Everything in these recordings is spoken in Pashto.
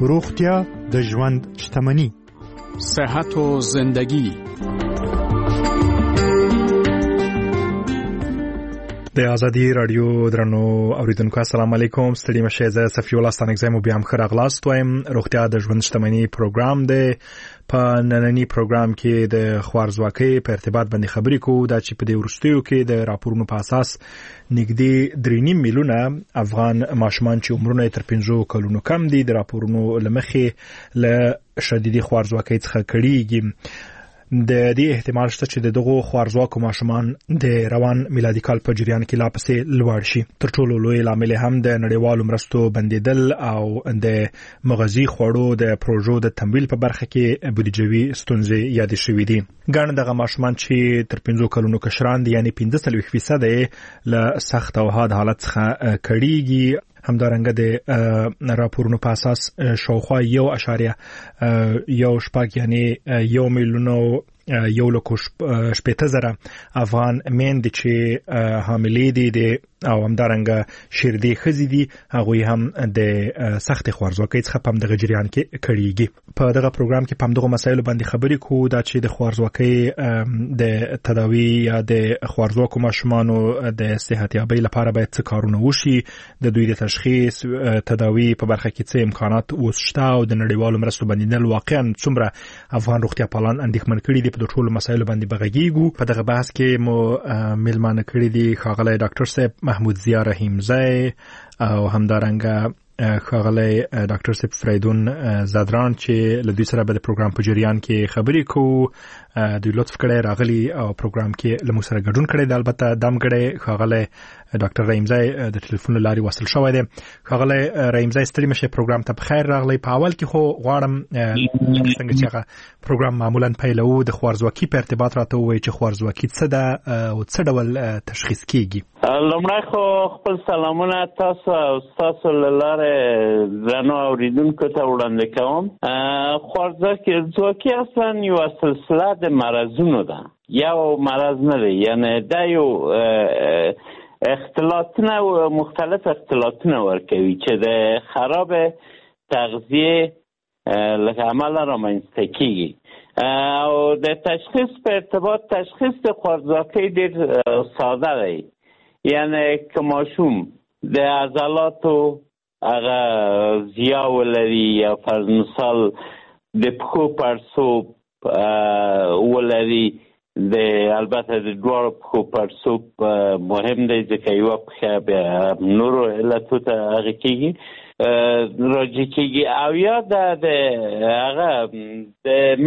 روغتیا د ژوند شتمني. صحت و زندگی. د ازادي رادیو درنو اوریدونکو السلام علیکم. ستړي مشه زه صفی الله ستانګزم بیا هم خیر اغلاست وایم. روغتیا د ژوند شتمني پروګرام دی. په نننی پروګرام کې د خوارزواکۍ په ارتباط باندې خبرې کوو. دا چې په دې وروستیو کې د راپورونو په اساس نږدې 3.5 میلیونه افغان ماشومان چې عمرونه تر 15 کلونو کم دي د راپورونو لمخې له شدیدي خوارزواکۍ څخه کړيږي. د دې احتمال شته چې دغه خوارزواکو ماشومان د روان میلادي کال په جریان کې لا پسې لوړ شي. تر ټولو لوی لامل هم د نړیوالو مرستو بندیدل او د مغذي خوړو د پروژو د تمویل په برخه کې بودیجوي ستونزې یاد شوې دي. ګڼ دغه ماشومان چې تر 15 کلونو کشران دي یعنی 15% له سخت او حاد حالت څخه کړيږي. همدارنګه د راپورونو په اساس شاوخوا 1.1 یعنی 1 میلیون 1,80,000 افغان میندې چې حاملې دي او همدارنګه شیردي ښځې دي هغوی هم د سخت خوارزواکۍ څخه په دغه جریان کې کړيږي. په دغه پروګرام کې په دغه مسایلو باندې خبرې کوو. دا چې د خوارزواکۍ د تداوی یا د خوارزواکو ماشومانو د صحتیابۍ لپاره باید څه کارونه وشي، د دوی د تشخیص تداوی په برخه کې څه امکانات وشته او د نړیوالو مرستو بندیدل واقعا څومره افغان روغتیا پالان اندېښمن کړي دي. په ټولو مسایلو باندې بغږیږو. په دغه بحث کې مو میلمانه کړي دي ښاغلی ډاکټر صاحب محمود ضیا رحیمزی او همدارنګه ښاغلی ډاکټر صاحب فریدون زادران چې له دوی سره به د پروګرام په جریان کې خبرې کوو. دوی لطف کړی راغلي او پروګرام کې له موږ سره ګډون کړی دی. البته دمګړی ښاغلی ډاکټر رحیمزی د ټلیفون له لارې وصل شوی دی. ښاغلی رحیمزی ستړي مشه پروګرام ته بخیر راغلی. په اول کې خو غواړم څنګه چې هغه پروګرام معمولا پیلو د خوارزواکۍ په ارتباط راته ووایي چې خوارزواکۍ څه ده او څه ډول تشخیص کیږي. لومړی خو خپل سلامونه تاسو او تاسو له لارې درنو اوریدونکو ته وړاندې کوم. خوارزواکۍ اصلا یوه سلسله د مرضونو ده، یو مرض نه دی. یعنی دا یو اختلالاتونه و مختلف اختلالاتونه ورکوي چې د خراب تغذیه لکه عمله رامنځته کیږي. او د تشخیص په ارتباط تشخیص د خوارزواکۍ ډېر ساده دی. یعنی که ماشوم د عضلاتو هغه ضیا ولري یا فرض مثال د پښو پړسوب ولري، البته د دواړو پښو پړسوب مهم دی ځکه یوه پښه بیا نورو علتو ته هغه کېږي راجع کېږي. او یا د هغه د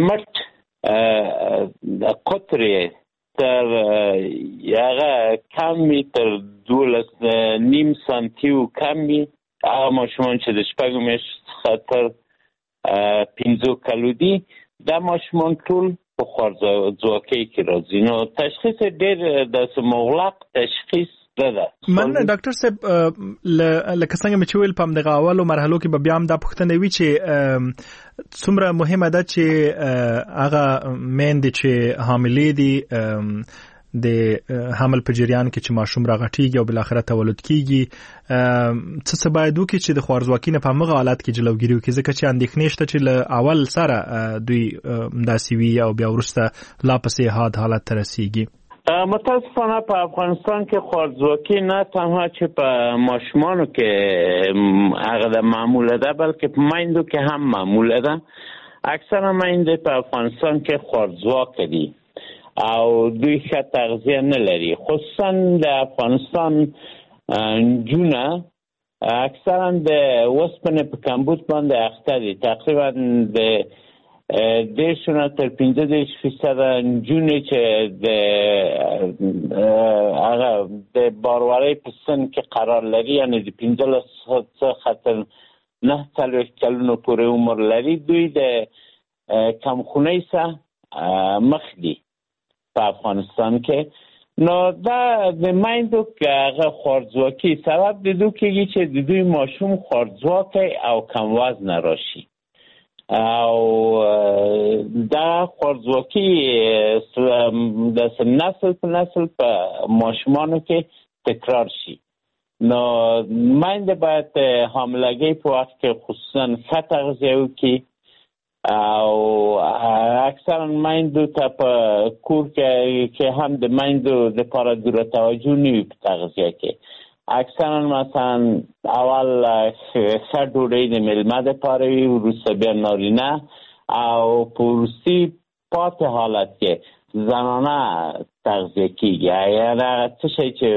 مټ د قطرې تر هغه کم وي، تر 12.5 سانتي کم وي. هغه ماشومان چې د 6 میاشتو څخه تر 15 کلو دي دا ماشومان ټول په خوارزواکۍ کې راځي. نو تشخیص ډېر د مغلق تشخیص ده. من ډاکټر صاحب لکه څنګه مې چې ویل په همدغه اولو مرحلو کې به بیا هم دا پوښتنه وي چې څومره مهمه ده چې هغه میندې چې حاملې دي د حمل په جریان کې چې ماشوم راغټیږي او بلاخره تولد کیږي څه باید وکړي چې د خوارزواکۍ نه په هغه حالت کې جلوګیري وکړي، ځکه چې اندېښنې شته چې له اول سره دوی داسې وي او بیا وروسته لا پسې حاد حالت ته رسیږي. متاسفانه په افغانستان کې خوارزواکۍ نه تنها چې په ماشومانو کې هغه د معموله ده بلکې په میندو کې هم معموله ده. اکثره میندې په افغانستان کې خوارزواکه دي او دوی ښه تغذیه نه لري. خصوصا د افغانستان نجونه اکثرا د اوسپنې په کمبود باندې اخته دي. تقریبا د 10 نه تر 15% نجونې چې د هغه د باروارۍ په سن کې قرار لري، یعنی د 15 څخه تر 49 کلونو پورې عمر لري، دوی د کمخونۍ څخه مخ دي په افغانستان کې. نو دا د میندو که هغه خوارزواکۍ سبب د دو کېږي چې د دوی ماشوم خوارزواکی او کم وزن راشي او دا خوارزواکۍ د نسل په نسل په ماشومانو کې تکرار شي. نو میندې باید حاملګي په وخت کې خصوصا ښه تغذیه وکړي او اکثرا میندو ته په کور کې هم د میندو لپاره دوره توجه نه وي په تغذیه کې. اکثرا مثلا اول ښه ډوډۍ د میلمه دپاره وي، وروسته بیا نارینه او په وروستي پاتې حالت کې زنانه تغذیه کېږي. یعنې هغه څه شی چې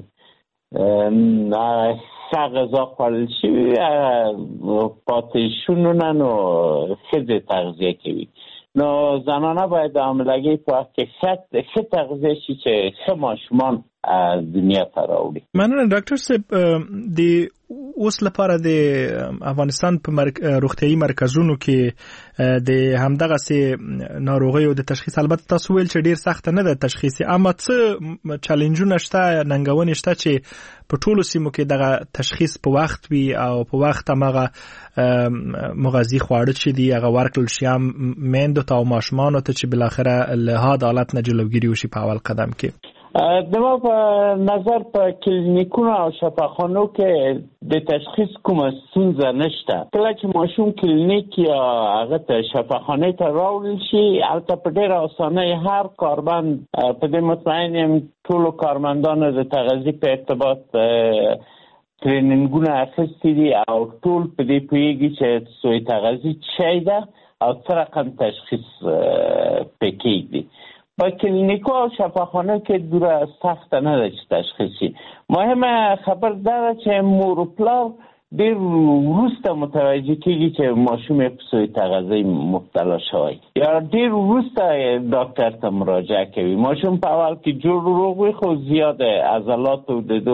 ښه غذا خوړل شوي پاتې شونونه نو ښځې تغذیه کوي. نو زنانه باید د حاملګۍ په وخت کې ښه تغذیه شي چې ښه ماشومان دنیا ته راوړي. مننه ډاکټر صاحب. د اوس لپاره د افغانستان په روغتیايي مرکزونو کې د همدغه سي ناروغیو د تشخیص، البته تاسو ویل چې ډیر سخت نه ده تشخیص، اما څه چالنجونه شته، ننګونې شته چې په ټولو سیمو کې دغه تشخیص په وخت وي او په وخت هغه مغذي خواړه چې دی هغه ورکړل شي میندو ته او ماشومانو ته چې بلاخره له هغه حالت نه جلوګیری وشي په اول قدم کې؟ دما په نظر په کلینیکونو او شفاخانو کې د تشخیص کومه ستونزه نشته. کله چې ماشوم کلینیک یا هغه ته شفاخانه ته راوړل شي، البته په ډېره اسانۍ هر کارمند په دې مطمئن یم ټولو کارمندانو د تغذیې په ارتباط ترینینګونه اخیستي دي او ټول په دې پوهېږي چې سوی تغذیه څه شی ده او څه رقم تشخیص پې کېږدي. په کلینیکو او شفاخانه کې دوره سخته نه ده چې تشخیص شي. مهمه خبر دا ده چې مور و پلار ډېر وروسته متوجه کېږي چې ماشوم یې په سوی تغذیې مبتلا شوی یا ډېر وروسته ډاکټر ته مراجعه کوي. ماشوم په اول کې جوړ روغ وي خو زیاد عضلات او د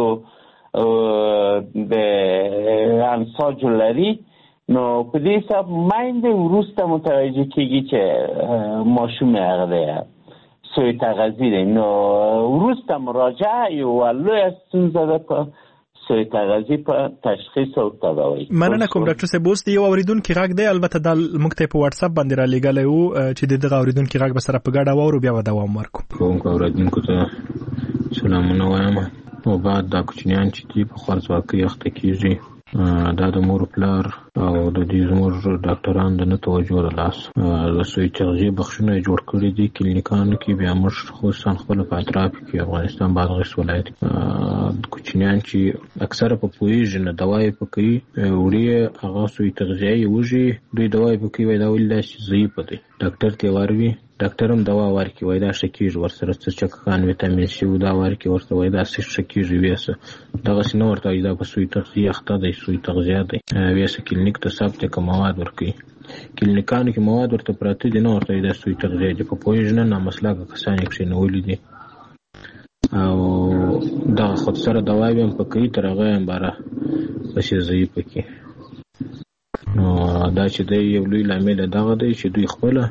انساجو لري، نو په دې حساب میندې وروسته متوجه کېږي چې ماشوم یې هغه دی سوی تغذیه دی. نو وروسته مراجعه یو لویه ستونزه ده په سوی تغذیه په تشخیص او تداوی. مننه کوم ډاکټر صاحب. اوس د یو اوریدونکي غږ دی، البته دا موږ ته په واتس اپ باندې را لېږلی و چې دغه اوریدونکي غږ به سره په ګډه واورو، بیا به دوام ورکړو. کوم اوریدونکو ته سلامونه وایم. او بعد دا کوچنیان چې دي په خوارځواکۍ اخته کېږي، دا د مور پلار او د دې زموږ ډاکټرانو د نه توجه د لاس د سوی تغذیې بخشونه جوړ کړي دي کلینیکانو کې. بیا موږ خصوصا خپل په اطراف کې افغانستان بادغیس ولایت کوچنیان چې اکثره په پوهېږي نه دوای په کوي وړي هغه سوی تغذیه یې وږي دوی دوای په کوي، وایي دا ولې داسې ضعیفه دی. ډاکټر ته واروي، ډاکټر هم دوا ورکړي، وایي دا ښه کېږي، ورسره څه چکان ویټامین سی دا ورکړي، ورته وایي دا ښه کېږي. ویسه دغسې نه ورته وایي دا په سوی تغذیه اخته دی، سوی تغذیه دی. ویسه کلینیک ته ثبت که مواد ورکوي، کلینیکانو کې مواد ورته پراته دي، نه ورته وایي دا سوی تغذیه دی. په پوهېږي نه نامسلکه کسان یې کښېنولي دي او دغه خود سره دوا بیا هم په کوي، تر هغه هم باره پسې ضعیفه کړي. نو دا چې دی یو لوی لامل دغه دی چې دوی خپله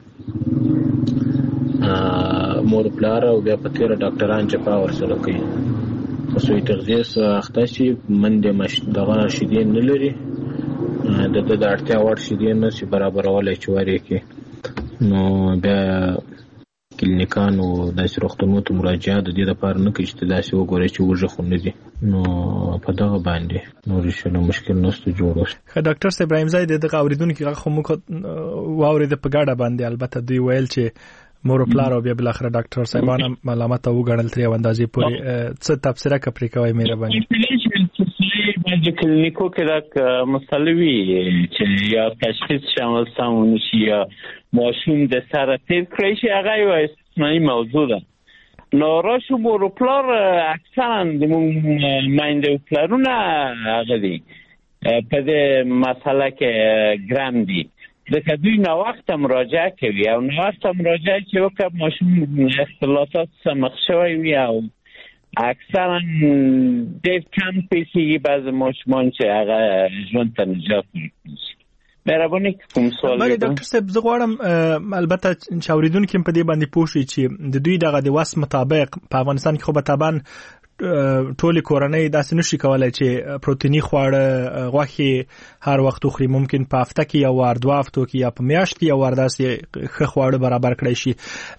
مور پلار او بیا په تېره ډاکټران جفا ورسره کوي. په سوی تغذیې څخه اخته شي، منډې دغه شیدې نه لري، د اړتیا وړ شیدې نه شي برابرولی چې ور یې کړي. نو بیا کلینیکانو داسې روغتونونو ته مراجعه د دې لپاره نه کوي چې داسې وګورئ چې وږه خو نه دي. نو په دغه باندې نور شنو مشکل نشته جوړ شي. ډاکټر صاحب ابراهیم زاید دغه اوریدونکو هغه خو موږ واورید په ګاډه باندې، البته دوی ویل چې مور او پلار او بیا بل اخر ډاکټر صاحبانه ملامت او غړل ترې اندازې پورې څه تفسیر کړئ کوي مهرباني. د کلینیکو کې دا مسلوي چې یا تشخیص شامل سمون شي یا ماشوم د سره تیر کړی شي، هغه یو استثنایی موضوع ده. نو راشو مور او پلار اکثرا د میندې او پلارونه هغه دي په دې مسله کې ګرام دي، ځکه دوی ناوخته مراجعه کوي او ناوخته مراجعه چې وکړه ماشوم اختلالات سره مخ شوی وي او اکثرا ډېر کم پیسې بعض ماشومان چې هغه ژوند ته نجات ورکوي. مهرباني کوم سوال بله ډاکټر صاحب زه غواړم البته چې اوریدونکي په دې باندې پوه شي چې د دوی دغه د وس مطابق په افغانستان کې خو به طبعا ټولې کورنۍ داسې نشي کولای چې پروتینی خواړه غوښه هر وخت خوري. ممکن په هفته کې یو وار، 2 هفتو کې یا په میاشت کې یو وار داسې ښه خواړه برابر کړی شي.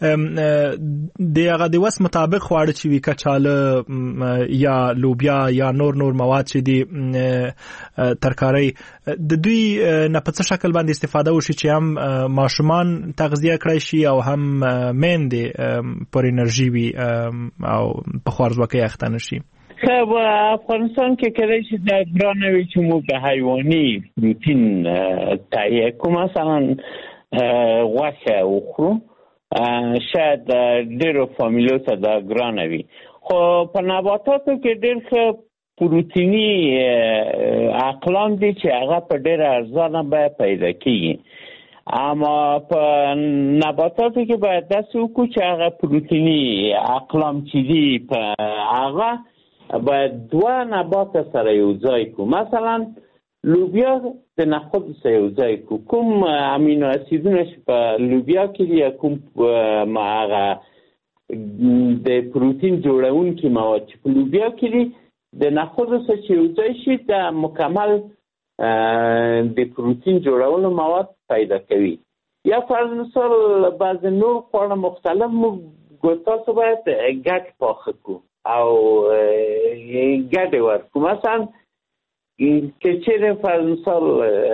د وس مطابق خواړه چې وي، کچاله یا لوبیا یا نور مواد چې دي ترکارۍ، د دوی نه په څه شکل باندې استفاده وشي چې هم ماشومان تغذیه کړی شي او هم میندې پر انرژي وي او په خوارځواکۍ اخته نشي. خب افغانستان که کلی شد در برانوی که مو به حیوانی پروتین تهیه کنم، مثلا غوښه اخرو شاید ډیرو فامیلو در برانوی. خب په نباتاتو که ډیر ښه پروتینی اقلام دی چې هغه په ډیر ارزانه باید پیدا کیږي، اما په نباتاتو کې باید داسې وکړو چې هغه پروتینی اقلام چې دي په هغه باید 2 نبات سره یو ځای کو. مثلا لوبیا د نخود سره یو ځای کو، کوم امینو اسیدونه چې په لوبیا کې دي، کوم هغه د پروتین جوړونکي مواد چې په لوبیا کې دي، د نخود سره چې یو ځای شي د مکمل د پروتین جوړولو مواد پیدا کوي. یا فرض مثال بعض نور خواړه مختلف تاسو باید ګډ پاخه کو او ګډ ورکو. مثلا که چیرې فرض مثال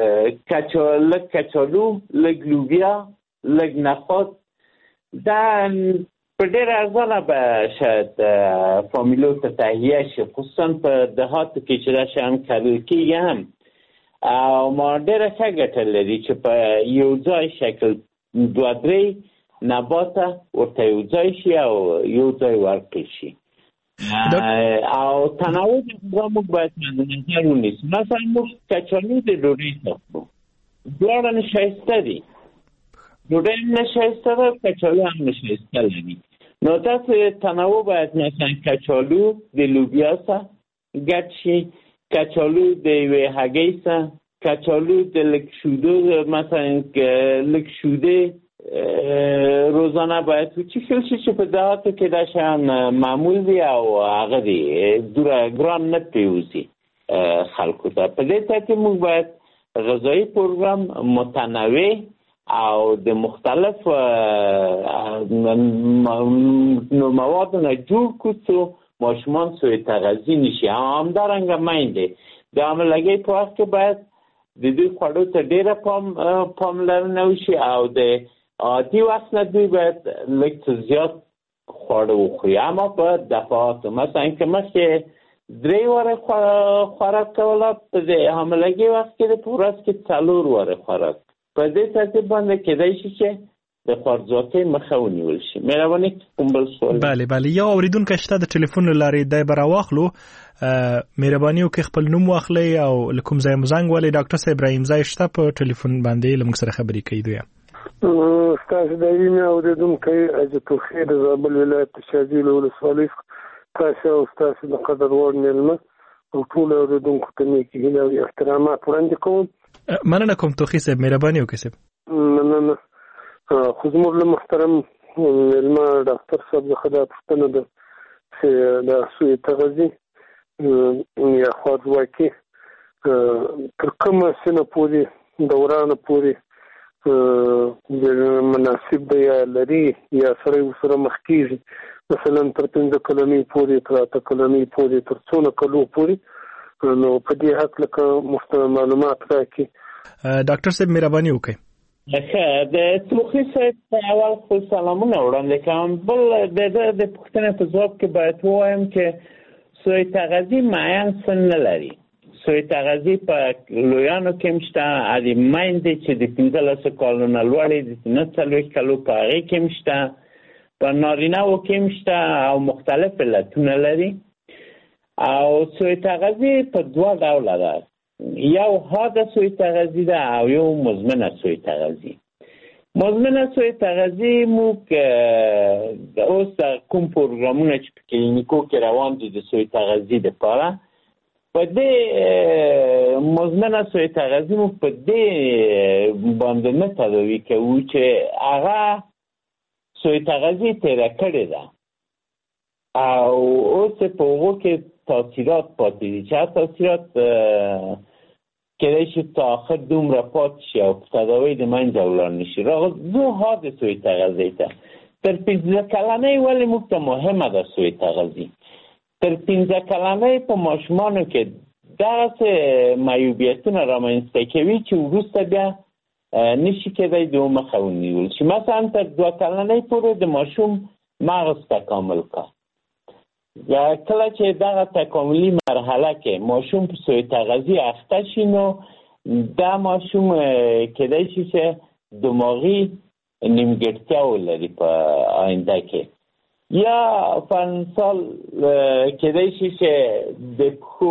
کچالو، لږ لوبیا، لږ نخود، دا په ډېر ارزانه به شاید فامیلو ته تهیه شي، خصوصا په دهاتو کې چې دا شیان کرل کېږي هم، او ما ډېره ښه ګټه لري چې په یو ځای شکل 2-3 نباته ورته یو ځای شي او یو ځای ورکړل شي. او تنوع غذا موږ باید مد نظر ونیسو. مثلا موږ کچالو د ډوډۍ ساختو، دواړه نشایسته دي، ډوډۍ هم نشایسته ده، کچالو هم نشایسته لري. نو تاسو تنوع باید مثلا کچالو د لوبیا سره ګډ شي، کچالو د یوې هګۍ سره، کچالو د لږ شودو، مثلا لږ شوده روزانه باید وچیښل شي چې په دهاتو کې دا شیان معمول دي او هغه دي دوره ګران نه پریوزي خلکو ته. په دې ترتیب موږ باید غذایي پروګرام متنوع او د مختلف موادونه جوړ کړو څو ماشومان سوء تغذیه نشي. همدارنګه میندې د حاملګۍ په وخت کې باید د دوی خوړو ته ډېره پاملرنه وشي او د عادي وخت نه دوی باید لږ څه زیات خواړه وخوري، اما په دفعاتو. مثلا که مخکې 3 واره خوراک کوله، په د حاملګۍ وخت کې په ورځ کې 4 واره خوراک. په دې ترتیب باندې کېدای شي چې د خوارځواکۍ مخه ونیول شي. مهرباني کوم بل سوال؟ بله یو اوریدونکی شته د ټلیفون له لارې دی به راواخلو. مهرباني وکړئ خپل نوم واخلئ او له کوم ځای مو زنګ ولئ. ډاکټر صاحب ابراهیم ځای شته په ټلیفون باندې له موږ سره خبرې کوي. دوی ستاسو د وینې اورېدونکی حاجتالخیر د زابل ولایت د شاجویل ولسوالۍ تاسو او ستاسو د قدر وړ مېلمه او ټولو اورېدونکو ته نیکې هیلې او احترامات وړاندې کوم. مننه کوم توخي صاحب، مهرباني وکړئ صاحب. مننه. خو زموږ له محترم مېلمه ډاکټر صاحب څخه دا پوښتنه ده چې د سوء تغذیې یا خوارځواکي تر کومه سنه پورې دورانه پورې مناسب دی یا لري یا سره ورسره مخ کېږي، مثلا تر 15 کلنۍ پورې، تر 8 کلنۍ پورې، تر څونه کلو پورې. نو په دې حق لکه معلومات راکړي. ډاکټر صاحب مهرباني وکړئ. د توخي صاحب اول خپل سلامونه وړاندې کوم. بل د پوښتنې په ځواب کې باید ووایم چې سوء تغذیه معین سن نه لري. سوء تغذیه په لویانو کې هم شته، د میندې چې د 15 کالو نه لوړې د 39 کالو په هغې کې هم شته، په نارینه‌وو کې هم شته او مختلف علتونه لري. او سوء تغذیه په 2 ډوله ده، یو حاده سوء تغذیه ده او یو مزمنه سوء تغذیه. مزمنه سوء تغذیه موږ اوس د کوم پروګرامونه چې په کلینیکو کې روان دي د سوء تغذیه لپاره، په دې مزمنه سوء تغذیه موږ په دې باندې نه تداوي کوو چې هغه سوء تغذیه تیره کړې ده او اوس په هغو کې تاثیرات پاتې دي چې تاثیرات کېدای شي تا آخر دومره پاتې شي او په تداوی د منځه ولاړ نشي. راغلو حادث سوی تغذیه ته تر 15 کلنۍ ولې موږ ته مهمه ده سوی تغذیه. تر 15 کلنۍ په ماشومانو کې دغسې معیوبیتونه رامنځته کوي چې وروسته بیا نشي کېدای د مخه ونیول شي. مثلا تر 2 کلنۍ پورې د ماشوم مغز تکامل کا. کله چې دغه تکاملي مرحله کې ماشوم په سوی تغذیه اخته شي نو دا ماشوم کېدای شي چې دماغي نیمګړتیا ولري په آینده کې، یا په مثال کېدای شي چې د پښو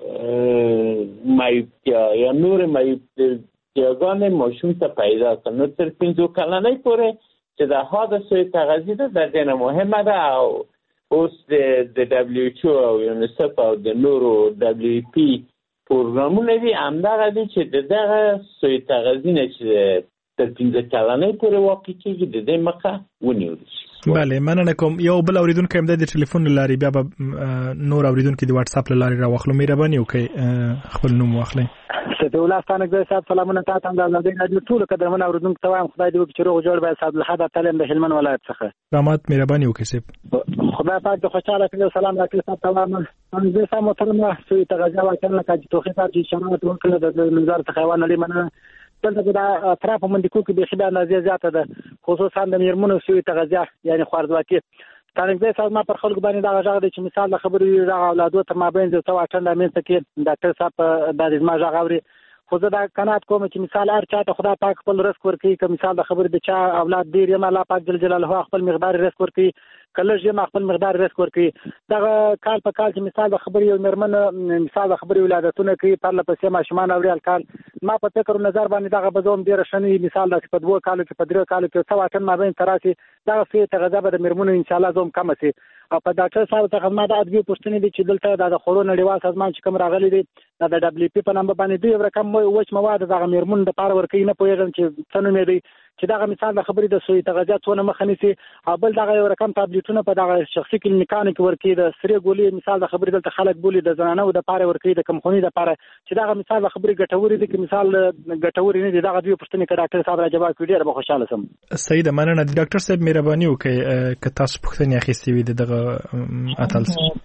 معیوبتیا یا نور معیوبتیاګانې ماشوم ته پیدا کړي. نو تر 15 کلنۍ پورې چې د حادث سوی تغذیه ده دا ډېره مهمه ده. او اوس د WHO او یونیسف او د نورو WP پروګرامونه دي همدغه دي چې دغه سوی تغذیه نه چې تر 15 کلنۍ پورې واقع کېږي د دې مخه ونیول شي. بله، مننه کوم. یو بل اوریدونکو هم د ټلیفون لاري بیا به نور اوریدونکو د واتس اپ لاري راوخلو. مهرباني وکړئ خپل نوم واخلئ. سیدو الله ستانک زه صاحب سلامونه تاسو ته د راډیو ټول قدرمن اوریدونکو ته وایم خدای دې وکړي چې روغ جوړ به صاحب الحد تعلیم د هلمند ولایت څخه. رحمت مهرباني وکړئ صاحب. خدای پاک دې خوشاله کړي. سلام راکړي صاحب ته وایم. زه سم محترم سوی تغذیه واکل کا چې توخي صاحب چې شرایط ورکړل د نظر څخه حیوان لري مننه. دلته دا اطراف منډکو کې به خبره اندازې زیاته ده، خصوصا د میرمنو سوی تغذیه یعنی خوارزواکي. تانګزه صاحب ما پر خلکو باندې دا غږ دی چې مثال د خبرې راغ اولادو ته مابین د تو اټنډ امینځ کې ډاکټر صاحب د ما غاوري خو زه دا قناعت کوم چې مثال هر چاته خدای پاک خپل رزق ورکړي. که مثال د خبرې د چا اولاد ډیر یم الله پاک جل جلاله خپل مقدار رزق ورکړي، کله چې ما خپل مقدار رزق ورکړي. دا کال په کال چې مثال د خبرې یو مرمن مثال د خبرې ولادتونه کوي پر لپسې ماشومان اوري کال ما په فکر نظر باندې دا بزوم ډیر شنی مثال د په 2 کالو کې په 3 کالو کې څو اټن ما بین تراسي دا سوی تغذیه به د مرمنو ان شاء الله زوم کم شي. او په ډاکټر صاحب څخه ما د ادویه پوښتنې دي چې دلته د خورو نړیوال سازمان چې کوم راغلي دي د WP په نامه باندې دوی رقم وچ مواد د مرمن د پاره ورکې نه پوهیږم چې څنګه مې دی چې دا مثال د خبرې د سوی تغذیه څونه مخ نيسي. او بل دا یو رقم ټابلیټونه په دغه شخصي کلینیکانو کې ورکې د سری ګولې مثال د خبرې دلته خلک بولی د زنانو د پاره ورکې د کمخونی د پاره چې دا مثال د خبرې ګټوري دي چې مثال ګټوري نه دي. دا دوی پوښتنې کړه ډاکټر صاحب را جواب کړی ډېر به خوشاله سم. سید مننه. ډاکټر صاحب مهرباني وکړئ که تاسو پوښتنې اخیستې وي دغه اتل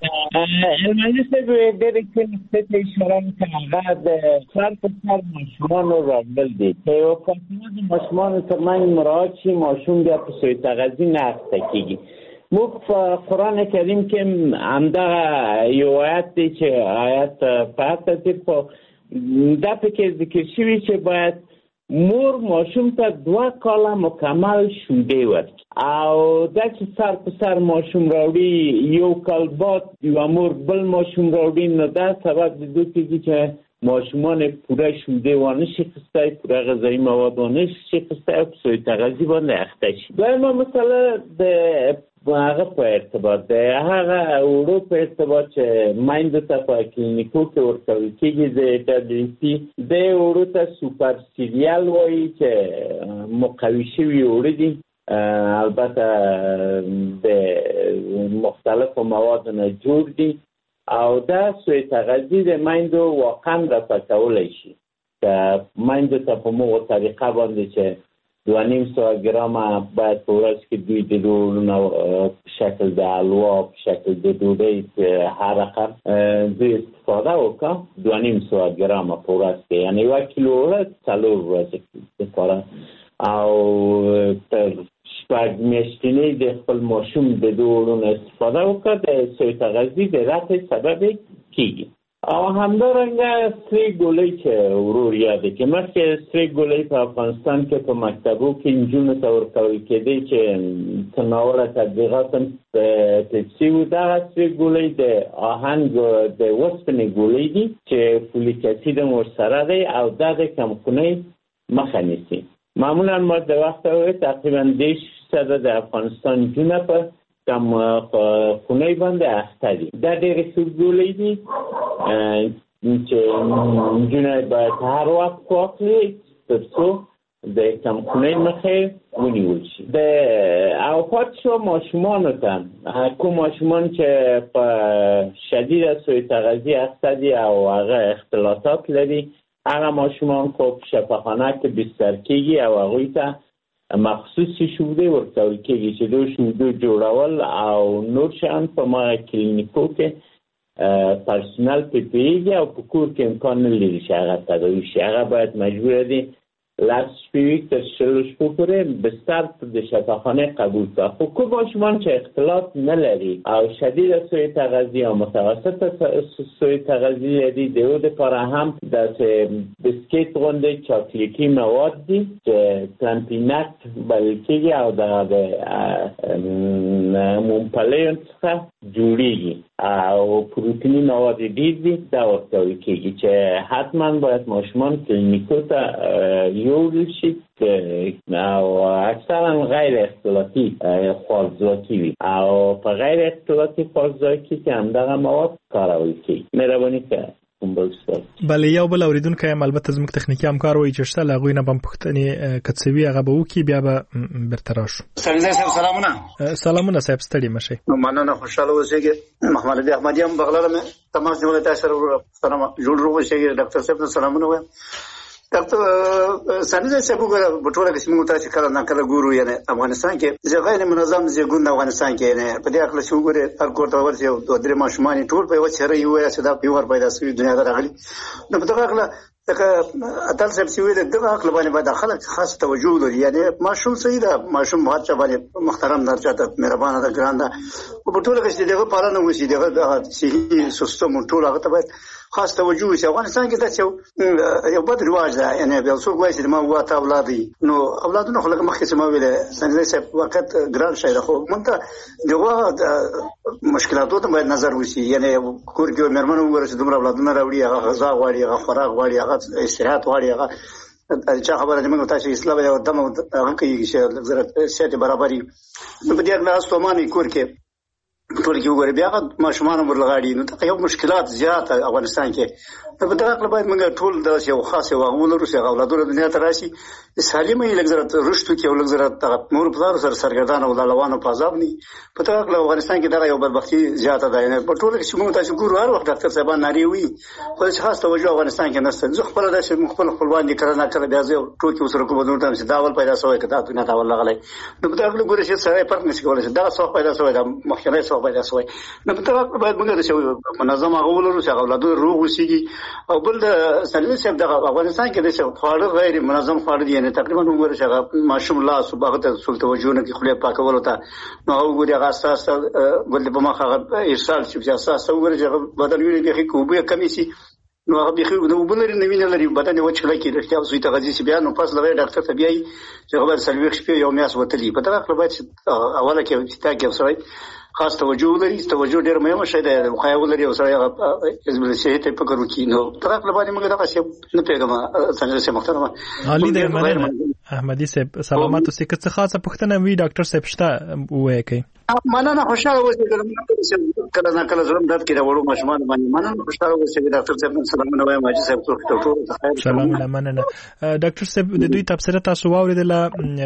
المانی صاحب ډېر کې اشاره کوي د سر په سر ماشومانو راغل دي چې یو کارتونه د ماشومانو ترمنځ مراعات شي ماشوم بیا په سوی تغذیه نه اخته کېږي. موږ په قرآن کریم کې همدغه یو آیت دی چې آیت په ترتیب دا پکې ذکر شوی چې باید مور ماشوم ته 2 کاله مکمل شوده ورکړي. او دا چې سر په سر ماشوم راوړي یو کال بعد یو مور بل ماشوم راوړي نو دا سبب د دوی کېږي چې ماشومان پوره شوده وانه شي خسته، پوره غذایی مواد وانه شي خسته او سوی تغذیه باندې اخته شي. دویمه مسئله د هغه په ارتباط ده هغه وړو په ارتباط چې مایند ته په کلینیکو کې ورکول کېږي د WP د وړو ته سوپر سیریال وایي چې مقوي شوي وړي دي، البته د مختلفو موادو نه جوړ دي او دا سوی تغذیه د مایندو واقعا رافکولی شي که مایندو ته په موږ طریقه باندې چې 2.5 ګرامه باید په ورځ کې دوی د ډولونه په شکل د حلوا په شکل د ډوډۍ هر رقم دوی استفاده وکړه 2.5 ګرامه په ورځ کې یعنی 1 کیلو ورځ 4 ورځې استفاده او تر شپږ میاشتنې د خپل ماشوم د ډولونه استفاده وکړه د سوی تغذیه د رفع سبب کېږي. او همدارنګه سری ګولۍ چې ورور یاد کې مخکې سری ګولۍ په افغانستان کې په مکتبو کې نجونو ته ورکول کېدی چې تناوله تبلیغات هم تدسي و. دغه سری ګولۍ د آهنګ د وسپنې ګولۍ دي چې فولیک اسید هم ورسره دی او دا د کمخونۍ مخه نیسي. معمولا ما د وخت تقریبا 10% د افغانستان نجونه په کم خونی باندې اخته دي. دا ډېرې ښه ګولۍ دي چې نجونې باید هر وخت واخلي تر څو د کمخونۍ مخې ونیول شي. د او پات شو ماشومانو ته کوم ماشومان چې په شدید سوء تغذیه اخته دي او هغه اختلالات لري، هغه ماشومان خب شفاخانه کې بستر کېږي او هغوی ته مخصوصي شوده ورکول کېږي چې دو شوده جوړول او نور شیان په ما کلینیکو کې پرسونل پیږي او په کور کې امکان نه لري چې هغه تداوی شي. هغه باید مجبور دي لس شپې تر شلو شپو پورې بستر د شفاخانه قبول کړه. خو کوم ماشومان چې اختلاط نه لري او شدید سوء تغذیه او متوسط سوء تغذیه لري، د یو لپاره هم د بسکیټ غوندې چاکلیټي مواد دي چې پلمپینک بلل کېږي او د مونپلیون څخه جوړیږي او پروتینی مواد ډیر دي دا ورکول کېږي چې حتما باید ماشومان کلینیکو ته یوړل شي او اکثرا غیر اختلاطي خوارځواکي وي او په غیر اختلاطي خوارځواکي کې همدغه مواد کارول کېږي. مهرباني وکړئ. بله یو بل اوریدونکی هم البته زموږ تخنیکی همکار وایي چې شته له هغوی نه به هم پوښتنې کڅوي هغه به وکړي بیا به بیرته راشو. سلامونه صاحب، ستړي مه شئ. مننه، خوشحاله اوسئ. محمد علي احمدي هم بغلره مې تماس نیولی، تاسو سره جوړ اوسئ. ډاکټر صاحب ته سلامونه وایم. ډاکټر سنجي صاحب وګوره په ټوله کې موږ تاسو کله نه کله ګورو، یعنی افغانستان کې غیر منظم زیږون افغانستان کې نه په دې اړه چې وګوره هر کور ته ورسي او دوه درې ماشومان ټول په یو چره یو یا صدا په ور پیدا شوی دنیا ته راغلي. نو په دغه اړه اتل صاحب چې ویل دغه عقل باندې باید خلک خاص توجه لري، یعنی ماشوم صحیح ده، ماشوم باچا باندې محترم درجه ته مهربانه ده، ګران ده، او په ټوله کې دغه پالنه وشي، دغه صحیح سیستم ټول هغه ته باید خاص توجه وشي. افغانستان کې دا یو بد رواج ده، یعنی بیا څوک وایي چې ما واته اولاد دي، نو اولادونه خلک مخکې سم ویل سنجي صاحب وخت ګران شي، خو مونږ دغه مشکلاتو ته باید نظر وشي. یعنی کور کې مېرمن وګورئ چې دومره اولادونه راوړي، هغه غذا غواړي، هغه خوراک غواړي، هغه استراحت غواړي، هغه چا خبره ده موږ تاسو اسلام یو دمه هغه کوي چې لږ صحت برابرۍ. نو په دې اړه استوماني کور کې ټول کې وګورئ بیا ماشومان ورلغاړي، نو دا یو مشکلات زیات افغانستان کې. نو په دغه اړه باید موږ ټول د یو خاص واغول ورسې اولادونه دنیا ته راشي سالمه یې لږ رښتو کې ولږ زړه مور په لار سره سرګردان او لالوانو په عذاب نه. په دغه اړه افغانستان کې دا یو بدبختي زیاته ده، یعنی په ټول کې موږ تاسو ګورو هر وخت ډاکټر صاحبان ناری وي، خو خاص توجه افغانستان کې نشته. زه خپل د خپل خپلوان دي کړه نه کړه بیا زه ټوکی سره کوم ډول ټام چې دا ول پیدا شوی کته نه دا ول لغلی. نو په دغه اړه ګورئ چې سره پرک نشي کولای دا څو پیدا شوی دا مخکنی څو پیدا شوی. نو په دغه اړه باید موږ د منظم غول ورو چې اولادونه روغ وسیږي. او بل د سنجي صاحب د افغانستان کې د خواړه غیر منظم خواړه دي، یعنی تقریبا وګورئ چې ماشوم لا صبح ته سول توجه نه کوي خپل پاکول ته، نو وګورئ هغه اساس ګل په مخه ارسال چې اساس وګورئ چې بدن ویني به کوبه کمی سي، نو هغه به خو نو بلری نه ویني لري بدن وچړی کې رښتیا سوی تغذیه سی بیا نو پس لوي ډاکټر ته بیاي چې خبر سلوي شپې یو میاس وتلی. په دغه خپل باید اوله کې چې تا کې سره خاص توجه لري، توجه ډیر مهمه شی ده، خو یو لري او سره هغه حزب صحت په کارو کې. نو دغه خپل باندې موږ دغه څه نه پیغام څنګه سم محترمه علي دې مننه. احمدي صاحب سلامات اوسئ. که څه خاصه پوښتنه وي ډاکټر صاحب شته وایي کوي. مننه، خوشاله اوسئ. کله نه کله زړه درد کې راوړو ماشومان باندې. مننه، خوشاله اوسئ. ډاکټر صاحب سلامونه وایم، حاجی صاحب ټول سلامونه. مننه ډاکټر صاحب، د دوی تبصره تاسو واوریدله،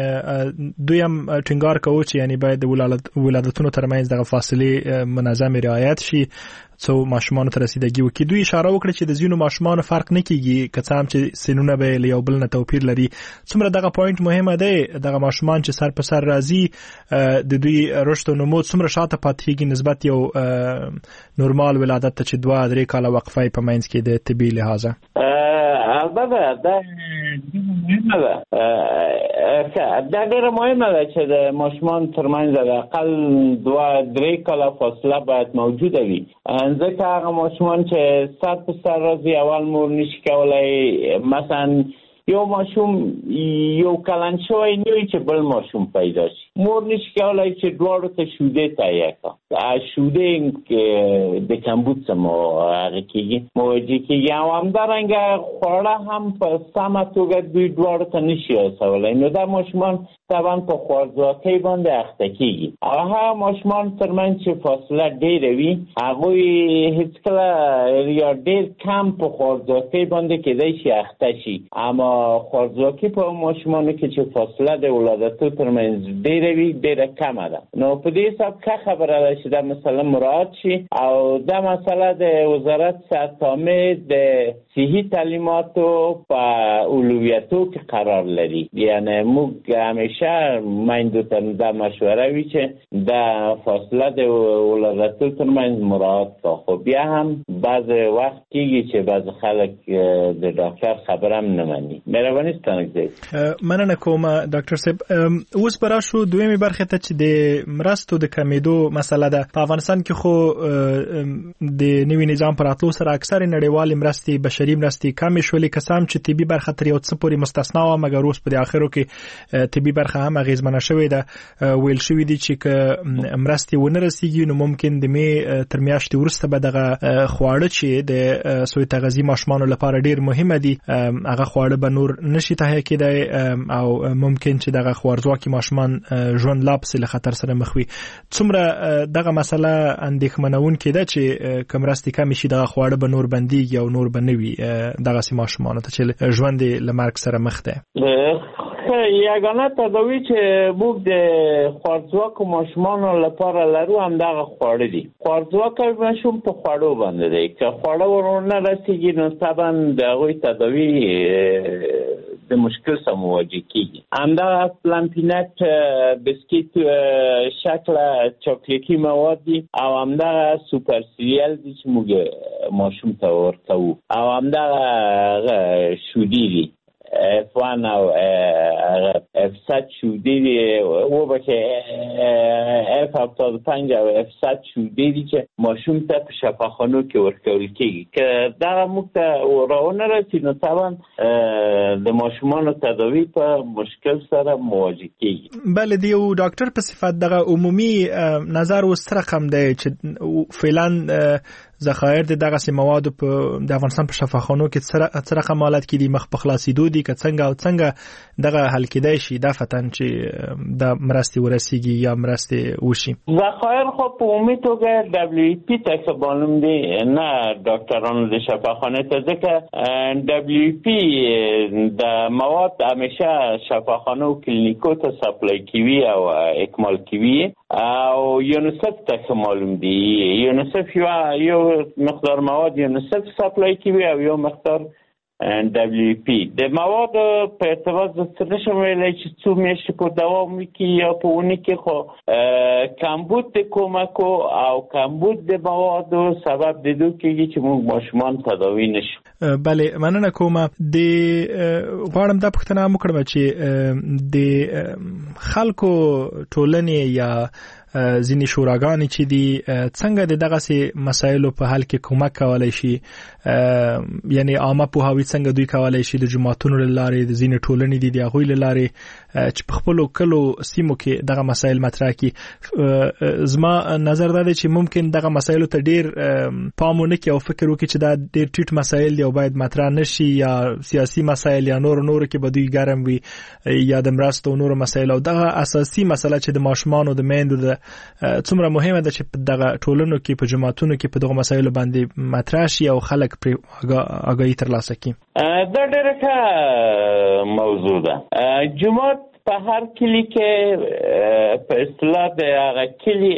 دوی هم ټینګار کوي چې یعنی باید د ولادتونو ترمنځ دغه فاصله منظم رعایت شي څو ماشومان ته رسیدګي وکړي. دوی اشاره وکړه چې د ځینو ماشومان فرق نه کیږي که څه هم چې سنونه به له یو بل نه توپیر لري. څومره دغه پوینټ مهمه ده، دغه ماشومان چې سر په سر راځي د دوی رشد او نمو څومره شاته پاتې کیږي نسبت یو نورمال ولادت ته چې 2-3 کاله وقفه په منځ کې د طبي لحاظه. البته دا مهمه ده، دا ډیره مهمه ده چې د ماشومان ترمنځ د اقل 2-3 کاله فاصله باید موجوده وي، ځکه هغه ماشومان چې سر په سر راځي اول مور نشي کولای، مثلا یو ماشوم یو کلن شوی نوی چې بل ماشوم پیدا شي، مور نشي کولای چې دواړو ته شوده تهیه کړي، شوده د کمبود څخه هغه کېږي موجه کېږي، او همدارنګه خواړه هم په سمه توګه دوی دواړو ته نشي رسولی، نو دا ماشومان طبعا په خوارځواکۍ باندې اخته کېږي. او هغه ماشومان ترمنځ چې فاصله ډېره وي هغوی هېڅکله یا ډېر کم په خوارځواکۍ باندې کېدای شي اخته شي، اما خوارزواکی په ماشومانو کې چې فاصله د ولادتو ترمنځ ډېره وي ډېره کمه ده. نو په دې حساب ښه خبره ده چې دا مسله مراعات شي او دا مسله د وزارت صحت عامه د صحي تعلیماتو په اولویتو کې قرار لري. یعنی موږ همیشه میندو ته دا مشوره وي چې دا فاصله د ولادتو ترمنځ مراعات کړه. خو بیا هم بعض وخت کېږي چې بعض خلک د ډاکټر خبره هم نه مني. مهرباني ستانګزی. مننه کوم ډاکټر صاحب. اوس برا شو دویمه برخه ته چې د مرستو د کمیدو مسله ده. په افغانستان کې خو د نوي نظام پر راتلو سره اکثر نړیوال مرستې بشري مرستې کم شولې، کسام چې طبي برخه تر یو څه پورې مستثنا و، مګر اوس په اخرو کې طبي برخه هم غیزمنه شوې ده. ویل شوې دي چې مرستې ونه رسیږي نو ممکن د می تر میاشتې وروسته به دغه خواړه چې د سوی تغذیه ماشومان لپاره ډیر مهمه دي هغه خواړه به نور نشي تهیه کېدای او ممکن چې دغه خوارزواکي ماشومان ژوند لا پسې له خطر سره مخ وي. څومره دغه مسله اندېښمنون کېده چې کمرستي کم شي دغه خواړه به نور بنديږي او نور بنوي دغه سي ماشومان ته چې ژوند له مرګ سره مخ ده. یگانه تداوی چې موږ د خوارزواکو ماشومانو لپاره لرو هم دغه خواړه دي. خوارزواکو ماشوم په خواړو باندې دی که خواړه ورونه رسیږي نو طبعا د هغوی تداوی د مشکل سره مواجه کیږي. همدغه پلمپینټ بسکیټ شکل چاکلیټي مواد دي او همدغه سوپر سیریال دي چې موږ ماشوم ته ورکوو او همدغه شودي دي F1 او F7 شودی دی و باشه F75 او F7 شودی دی که ماشوم ته په شفاخانو کې ورکول کېږي که دغه موږ ته راونه رسي نو طبعا د ماشومانو تداوی په مشکل سره مواجه کېږي. بله د یو ډاکټر په صفت دغه عمومي نظر اوس رقم دی چې فعلا ذخایر دغه سي مواد په د افغانستان په شفاخانو کې څه رقم حالت کې دي مخ په خلاصېدو دي که څنګه او څنګه دغه حل کېدای شي دا فتن چې د مرستې ورسیږي یا مرستې وشي. ذخایر خو په عمومي توګه WFP ته معلوم دي نه ډاکټرانو د شفاخانه ته ځکه WFP د مواد همیشه شفاخانو او کلینیکو ته سپلای کیوي او اکمال کیوي او یونیسف ته معلوم دي. یونیسف یو مقدار مواد یونیسف سپلای کیوي او یو مقدار WFP. د مواد په ارتباط د نشم ویلی چې څو میاشتې په دوام وکړي یا په اونۍ کې خو کمبود د کومکو او کمبود د موادو سبب د دو کېږي چې موږ ماشومان تداوی نشو. بله مننه کوم. د غواړم دا پوښتنه وکړم چې د خلکو ټولنې یا ځینې شوراګانې چې دي څنګه د دغه سي مسایلو په حل کې کومک کولای شي یعنی عامه پوهاوی څنګه دوی کولای شي د جماعتونو لارې د ځینې ټولنې دي د هغوی لارې چې په خپل کلو سیمو کې دغه مسایل مطرح کړي. زما نظر دا دی چې ممکن دغه مسایلو ته ډیر پامونه کې او فکر وکړي چې دا ډیر ټیټ مسایل دي او باید مطرح نشي یا سیاسي مسایل یا نور کې به دوی ګرم وي یا د مرستو نور مسایل او دغه اساسي مسله چې د ماشومانو د میندو د څومره مهمه ده چې دغه ټولنو کې په جماعتونو کې په دغه مسایلو باندې مطرح شي او خلک پر آگاهی ترلاسه کړي. دا ډېره ښه موضوع ده. جماعت په هر کلی کې په اصطلاح د هغه کلی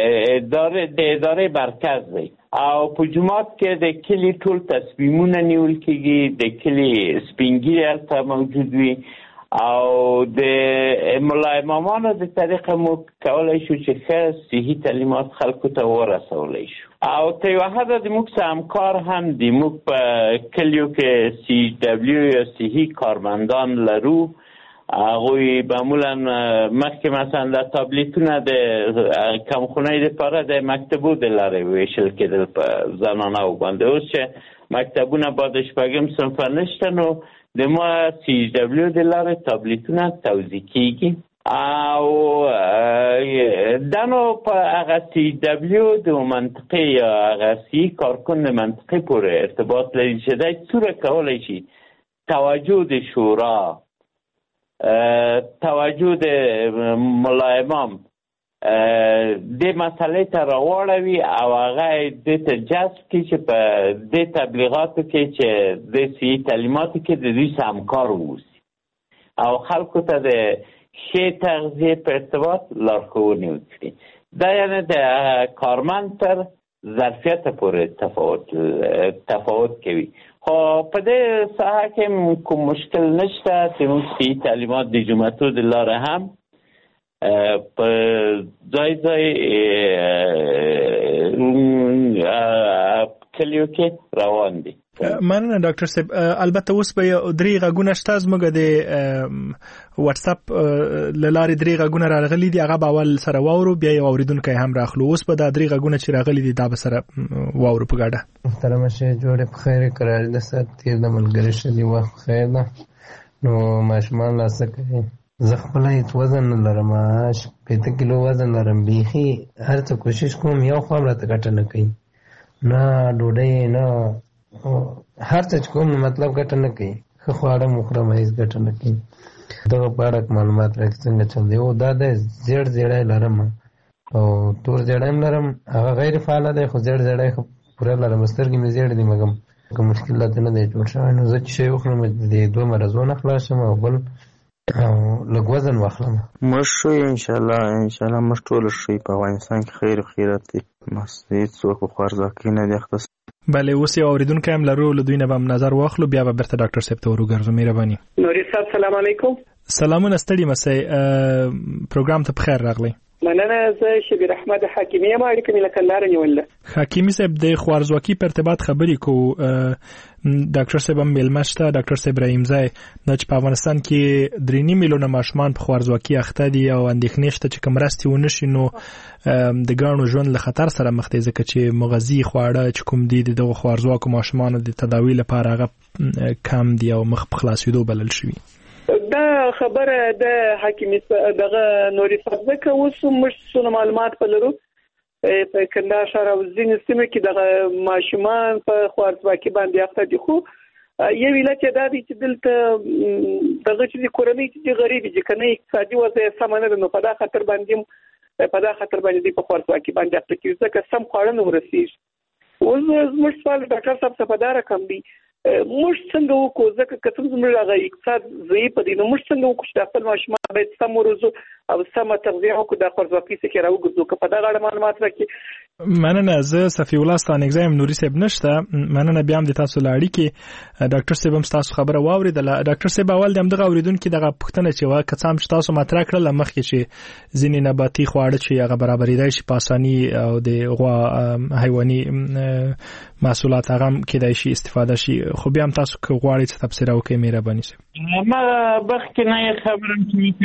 ادارې مرکز دی او په جماعت کې د کلی ټول تصمیمونه نیول کېږي. د کلی سپینګیری هلته موجود وي او د ملا امامانو د طریقه مو کولای شو چې ښه صحي تعلیمات خلکو ته ورسولی شو او ته یو حد د موږ سره همکار هم دي. موږ په کلیو کې CW یا صحي کارمندان لرو. هغوی معمولا مخکې مثلا د تابلیتونه د کمخونۍ دپاره د مکتبو د لارې ویشل کېدل په زنانو باندې. اوس چې مکتبونه با د شپږم صنفه نشته نو د ما CW د لارې تابلیتونه توزیع کېږي او دنو په هغه CW د منطقې یا هغه صحي کارکن د منطقې پورې ارتباط لري چې دی څومره کولی شي توجه د شورا توجه د ملا امام د مسلې ته راوړوي او هغه د ته جذب کړي چې په د تبلیغاتو کې چې د صحي تعلیماتو کې د دوی سره همکار واوسي او خلکو ته د ښې تغذیې په ارتباط لارښوونې وکړي. دا یعنې د کارمند تر ظرفیت پورې تفاوت کوي. خو په دې ساحه کې کوم مشکل نشته چې موږ صحي تعلیمات د جمعتو د لارې هم په ځای کلیو کې روان دي. مننه ډاکټر صاحب. البته اوس به درې غږونه شته زموږ د واتس اپ لارې درې غږونه راغلي دي، هغه به اول سره واورو بیا یو اوریدونکی هم راخلو. اوس به دا درې غږونه چې راغلي دي دا به سره واورو په ګډه. محترمه شه جوړه په خیر قرار ده سات تیر د ملګری شدي وخت خیر ده. نو ماشومان لاسه کوي زه خپل هیڅ وزن نه لرم، 50 کیلو وزن لرم، بیخي هر څه کوشش کوم یو خو راته ګټه نه کوي، نه ډوډۍ نه هر څه کوم مطلب ګټه نه کوي، خو خواړه مخرم هیڅ ګټه نه کوي. دغه په اړه معلومات راکړئ څنګه چل دی. او دا د زیړی لرم او تور زیړی هم لرم، هغه غیر فعال دی خو زیړی خو پوره لرم، سترګې مې زیړ دي مګم کوم مشکلات نه دی جوړ شوی. نو زه چې شی وخورم د دوه مرزونه خلاص شم او بل لږ وزن واخلم. موږ شو ان شاء الله موږ ټول شو په افغانستان کې خیر خیرات دي، مسجد څوک خوارځواکي نه دی اخته. بله اوس یو اوریدونکی هم لرو، له دوی نه به نظر واخلو بیا به بیرته ډاکټر صاحب ته ورګرځو. مهرباني. نوري صاحب سلام علیکم. سلامونه ستړي مسئ پروګرام ته بخیر راغلی. مننه. زه شبیر احمد حکیمی یم، اړیکه مې له کندهار نیولې. حکیمی صاحب د خوارځواکي په ارتباط خبرې کو ډاکټر صاحب هم میلمه شته، ډاکټر صاحب ابراهیم زای دا چې په افغانستان کې 3.5 میلیونه ماشومان په خوارځواکي اخته دي او اندېښنې شته چې که مرستې ونه شي نو د ګاڼو ژوند له خطر سره مخ دی، ځکه چې مغذي خواړه چې کوم دي دغه خوارځواکو ماشومانو د تداوی لپاره هغه کم دي او مخ په خلاصېدو بلل شوي. دا خبره د حکیمی دغه نوري صاحب ځکه اوس موږ څونه معلومات پلرو په کندهار ښار او ځینې سیمو کې دغه ماشومان په خوارځواکي باندې اخته دي. خو یو علت دا دی چې دلته دغه چې کورنۍ چې غریب دي کنه اقتصادي وضعیت سم نه ده، نو په دا خاطر باندې په خوارځواکي باندې اخته کیږي ځکه سم خواړه نه ورسیږي. اوس موږ سوال ډاکټر صاحب څخه په دا رقم دی موږ څنګه وکړو ځکه که څنګه زموږ هغه اقتصاد ضعیف دی نو موږ څنګه وکړو چې خپل ماشومان باید سم وروزو او سمه تغذیه وکړو د خوارځواکۍ څخه راوګرځو. که په دغه اړه معلومات راکړي. مننه. زه صفی الله ستانګزایم نوري صاحب نشته. مننه. بیا هم د تاسو لاړی کې ډاکټر صاحب هم تاسو خبره واوریدله. ډاکټر صاحب اول د دغه اوریدونکو دغه پوښتنه چې وا کڅام چې تاسو مطرح کړل مخکې چې ځینې نباتي خواړه چې هغه برابرېدای شي په اساني او د غوا حیواني محصولات هغه کېدای شي استفاده شي، خو بیا هم تاسو که غواړئ څه تبصره وکړئ مهرباني صاحب. ما بخکې نه خبرم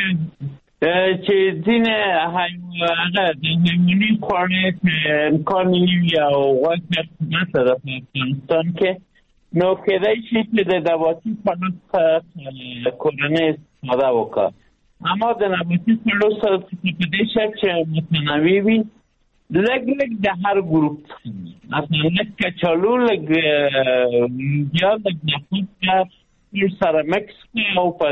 چې ځینې هغه د حیواني خواړه امکان وي او غوښه مثلا د افغانستان کې نو کېدای شي چې د نباتي خوړو څخه کورنۍ استفاده وکړه، اما د نباتي خوړو سره په دې شرط چې متنوع وي لږ د هر ګروپ څخه مثلا لږ کچالو لږ بیا لږ نخود سره مکس کړئ او په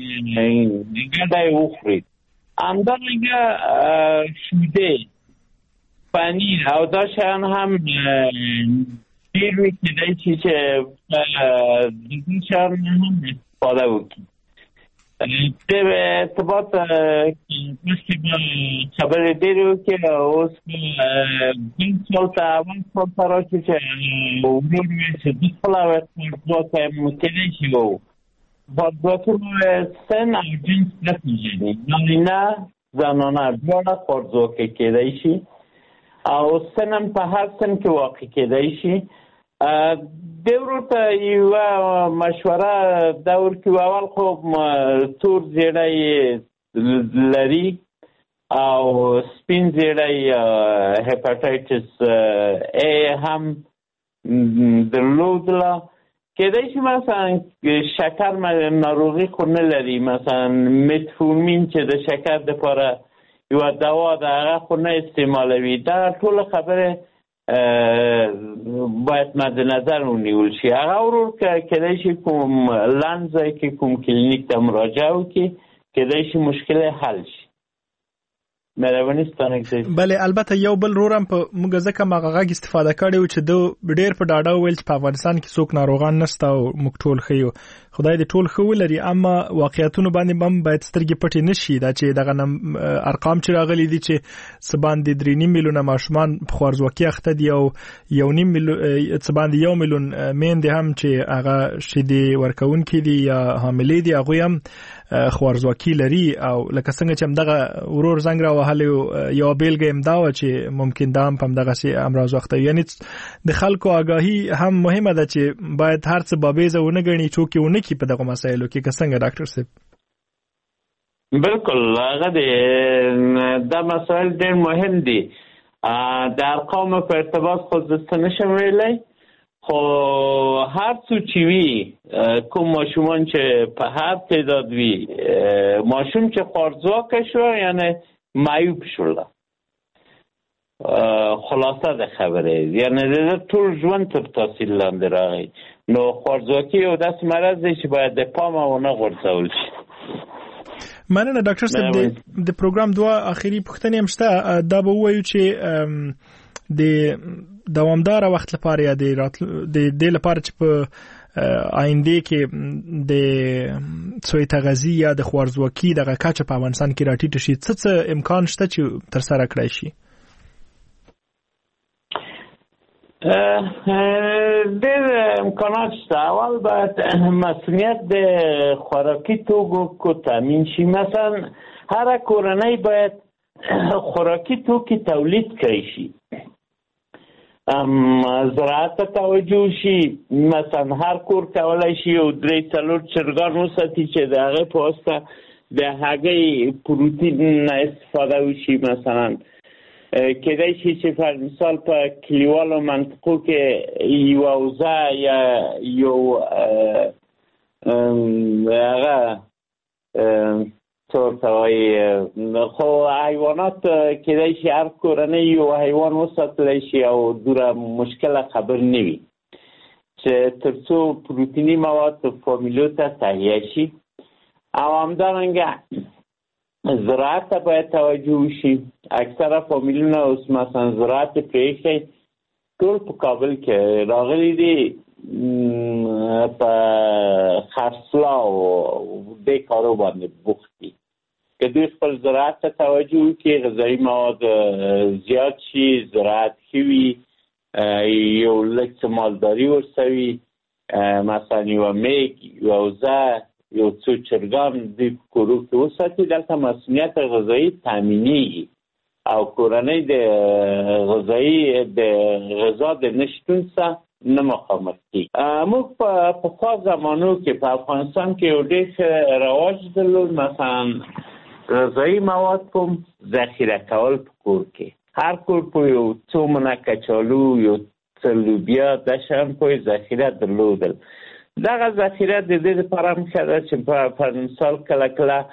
ګډه یې وخورئ. همدارنګه شیدې، پنیر او دا شیان هم ډېر وي کېدای شي چې د دې شیانو هم استفاده وکړي. د ارتباط مخکې به خبرې ډېرې وکړي. اوس دین سال ته اول سال ته راشي چې ورور وي چې د خپله خوارځواکی کېدای شي خوارځواکي سن او جنس نه پېژني، نارینه زنانه دواړه خوارځواکي کېدای شي او سن هم په هر سن کې واقع کېدای شي. د ورته یوه مشوره دا ورکړو، اول خو تور زیړی لري او سپین زیړی هپاټایټس ای هم درلودله. کېدای شي مثلا شکر ناروغي خو نه لري، مثلا متفورمین چې د شکر دپاره یوه دوا ده هغه خو نه استعمالوي. دا ټوله خبره باید مد نظر ونیول شي. هغه ورور کېدای شي کوم لنډ ځای کې کوم کلینیک ته مراجعه وکړي، کېدای شي مشکل حل شي. مهرباني ستانه. بله البته یو بل رورم په موږ ځکه ماغه استفاده کړو چې د ډیر په ډاډه ویل چې په افغانستان کې څوک ناروغان نشته او موږ ټول خيو خدای دې ټول خو لري، اما واقعیتونه باندې بم باید سترګې پټې نشي. دا چې دغه ارقام چې راغلي دي چې سبان دي 3.5 میلیونه ماشومان په خوارزواکي اخته دي او 1.5 میلیون سبان دي 1 میلیون مین دي هم چې هغه شیدي ورکون کې دي یا حاملې دي هغه هم خوارزواکي لري. او لکه څنګه چې دغه ورور زنګ را وهله یو بیلګه امدا و چې ممکن دا هم دغه شی امراض وخت، یعنی د خلکو آگاهی هم مهمه ده چې باید هر څه بابیزه ونه غني چوکي ونه کی په دغه مسایلو کې. څنګه ډاکټر صاحب؟ بالکل هغه د مسایل ډېر مهم دي. د ارقام په ارتباط خو ځکه نشم ویلای، خو هر څو چې وي کوم ماشومان چې په هر تعداد وي ماشوم چې خوارزواک شو یعنی معیوب شول، خلاصه د خبره یعنی د ټول ژوند تر تاثیر لاندې راغی. نو خوارزواکي یو داسې مرض دی چې باید د پامه ونه غورځول شي. مننه ډاکټر صاحب. د پروګرام دوه اخیری پوښتنې هم شته. دا به وایو چې د دوامدار وخت لپاره یا د لپاره چې په آینده کې د سوی تغذیه یا د خوارزواکي دغه کچه په افغانستان کې راټیټ شي، څه امکان شته چې تر سره کړی شي؟ ډېر امکانات شته. اول باید مسئولیت د خوراکي توکو تامین شي. مثلا هر کورنۍ باید خوراکي توکي تولید کړي شي، زراعت ته توجه شي. مثلا هر کور کولای شي یو 3-4 چرګان وساتي چې د هغې په واسطه د هګۍ پروتین نه استفاده وشي. مثلا کېدای شي چې پر مثال په کلیوالو منطقو کې یو اوزه یا یو هغه څورته وایي خو حیوانات کېدای شي هر کورنۍ یو حیوان وساتلی شي او دوره مشکله خبر نه وي چې تر څو پروتیني مواد فامیلو ته تهیه شي. او همدارنګه زراعت ته باید توجه وشي. اکثره فامیلونه اوس مثلا زراعت پرېښی ټول په کابل کې راغلي دي په خرڅلاو دې کارو باندې بوخت دي. که دوی خپل زراعت ته توجه وکړي، غذایي مواد زیات شي، زراعت ښه وي، یو لږ څه مالداري ورسره وي، مثلا یوه میږ، یوه اوزه، یو څو چرګان دوی په کورو کې وساتي، دلته مسئولیت غذایي تامینېږي او کورنۍ د غذا د نشتون څخه نه مخامخ کېږي. موږ په پخوا زمانو کې په افغانستان کې یو ډېر رواج درلود، مثلا غذایي مواد کوم ذخیره کول په کور کې. هر کور په یو څو منه کچالو، یو څه لوبیا، د شیان په ذخیره درلودل. دغه ذخیره د دې لپاره هم ښه ده چې په مثال کله کله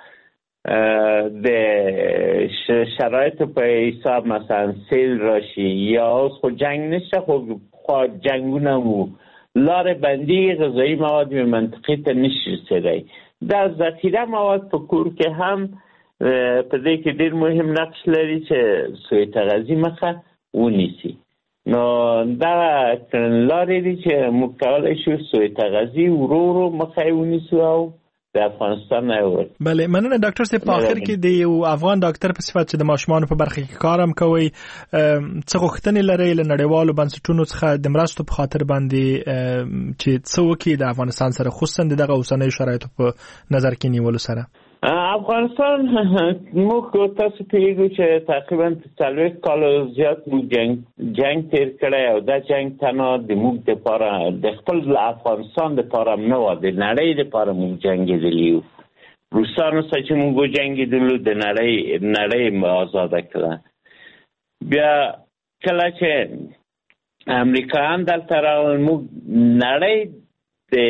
د شرایطو په حساب مثلا سیل راشي یا اوس خو جنگ نشته، خو جنگونه مو لارې بندي غذایي مواد منطقې ته نشي رسېدی. دا ذخیره مواد په کور کې هم په دې کې ډېر مهم نقش لري چې سوء تغذیه مخه ونیسي. نو دا لارې دي چې موږ کولی شو سوء تغذیه ورو ورو مخه یې ونیسو او د افغانستان نه ووت. بله مننه ډاکټر صاحب. په آخر کې د یو افغان ډاکټر په صفت چې د ماشومانو په برخه کې کار هم کوئ، څه غوښتنې لرئ له نړیوالو بنسټونو څخه د مرستو په خاطر باندې چې څه وکړي د افغانستان سره، خصوصا د دغه اوسنیو شرایطو په نظر کې نیولو سره؟ افغانستان موږ تاسو پیږو چې تقریبا 40 کالو زیات موږ جنگ تیر کړی او دا جنگ تنها د موږ دپاره د خپل افغانستان دپاره نه و، د نړۍ دپاره موږ جنګېدلي یو. روسانو سره چې موږ وجنګېدلو د نړۍ آزاده کړه. بیا کله چې امریکایان دلته راغلل موږ نړۍ د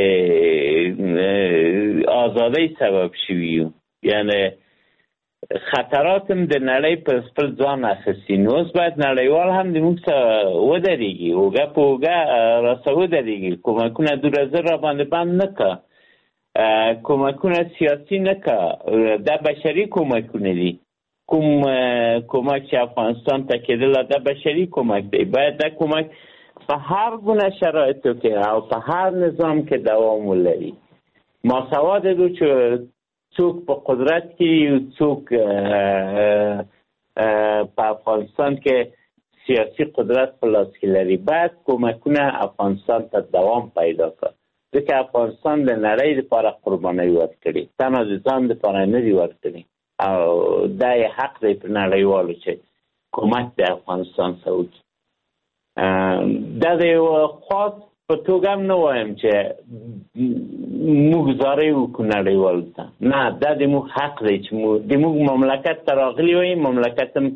آزادی سبب شویو، یعنی خطرات هم د نړۍ په خپل ځان اخیستي. نو اوس باید نړیوال هم د موږ سره ودرېږي، اوږه په اوږه راسره ودرېږي، کومکونه دوره را باندې بند نه کړه، کومکونه سیاسي نه کړه، دا بشري کومکونه دي. کوم کمک چې افغانستان ته کېدل دا بشري کمک دی. باید دا کمک په هر گونه شرایطو کې او په هر نظام کې دوام ولري. ماسواد دو چې څوک په قدرت کې څوک په افغانستان کې سیاسی قدرت په لاس کې لري باید کمکونه افغانستان ته دوام پیدا کړي. ځکه افغانستان د نړۍ لپاره قرباني ورکړي، تنها د ځان لپاره نه دی ورکړي او دا یې حق دی په نړیوالو چې کومک د افغانستان سره وکړي. دا د یو خاص په توګه هم نه وایم چې موږ زارۍ وکړو نړیوالو ته، نه، دا د موږ حق دی چې د موږ مملکت ته راغلي وایي، مملکت هم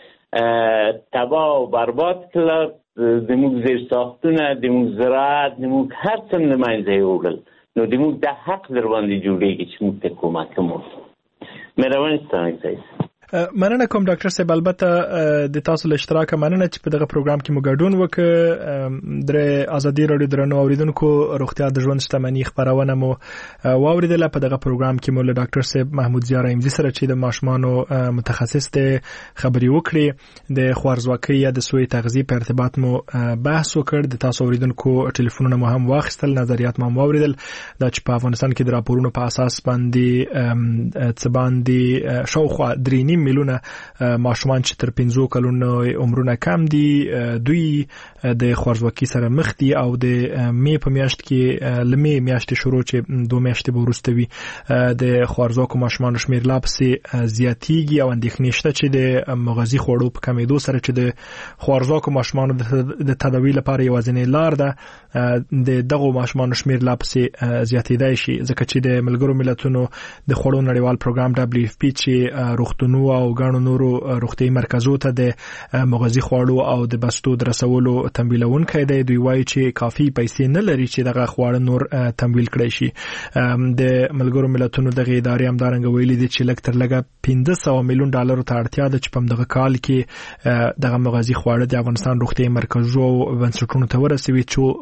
تباه او برباد کړل، د موږ زیر ساختونه، د موږ زراعت، د موږ هر څه له منځه یې وړل. نو د موږ دا حق در باندې جوړېږي چې موږ ته کمک وکړو. مهرباني ستانه کوي. مننه کوم ډاکټر صاحب. البته د تاسو له اشتراک مننه چې په دغه پروګرام کې مو ګډون وکړ. د ازادي رادیو درنو اوریدونکو روغتیا د ژوند شتمنۍ خبرونه مو واوریدله. په دغه پروګرام کې مو له ډاکټر صاحب محمود ضیا رحیمزی سره چې د ماشومانو متخصص دی خبري وکړي. د خوارزواکۍ یا د سوء تغذیې په ارتباط مو بحث وکړ. د تاسو اوریدونکو ټلیفونونه مو هم واخیستل، نظریات مو واوریدل. دا چې په افغانستان کې د راپورونو په اساس باندې څه باندې شاوخوا 3.5 میلیونه ماشومان چې تر 15 کلونو عمرونه کم دي دوی د خوارزواکۍ سره مخ دي او د مې په میاشت کې لمې میاشتې شروع چې 2 میاشتې وروسته وي د خوارزواکو ماشومان شمیر لا پسې زیاتیږي او اندېښنې شته چې د مغذي خوړو په کمیدو سره چې د خوارزواکو ماشومان د تداوی لپاره یوازینۍ لار ده د دغه ماشومان شمیر لا پسې زیاتېدای شي، ځکه چې د ملګرو ملتونو د خوړو نړیوال پروګرام WFP چې روغتونو او غاڼو نورو روغتي مرکزو ته د مغذي خوړو او د بستو د رسولو تمویلونکي دی. دوی وایي چې کافي پیسې نه لري چې دغه خواړه نور تمویل کړي شي. د ملګرو ملتونو دغه ادارې هم دارنګ ویلي دي چې لږ تر لږه $500 میلیون ته اړتیا ده چې په دغه کال کې دغه مغذي خواړه د افغانستان روغتي مرکزو او بنسټونو ته ورسوي